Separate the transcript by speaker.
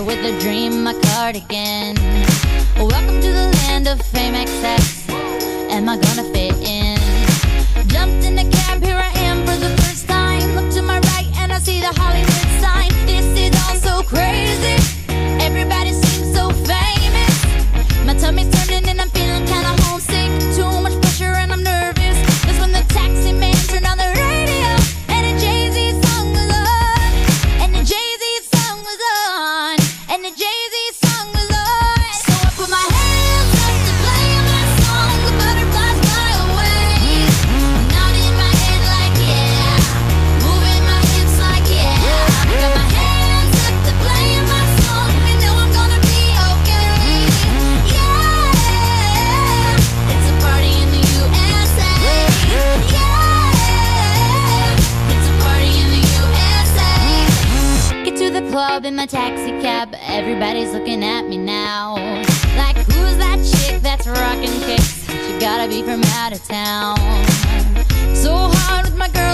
Speaker 1: with a dream, my cardigan. Welcome to the land of fame excess. Am I gonna fit in? Jumped in the cab, here I am for the first time. Look to my right and I see the Hollywood sign. This is all so crazy. Everybody seems so famous. My tummy's turning and I'm feeling kinda homesick. Too much pressure and I'm nervous. That's when the taxi man turned on the radio and a Jay-Z song was on. And the Jay-Z song was on. And the Jay-Z song was on. So I put my hands up to play my song. The butterflies fly away. Nodding my head like yeah. Moving my hips like yeah. I got my hands up to play my song. You know I'm gonna be okay. Yeah. It's a party in the USA. Yeah. It's a party in the USA. Get to the club in my taxi cab. Everybody's looking at me now. Like, who's that chick that's rocking kicks? She gotta be from out of town. So hard with my girl.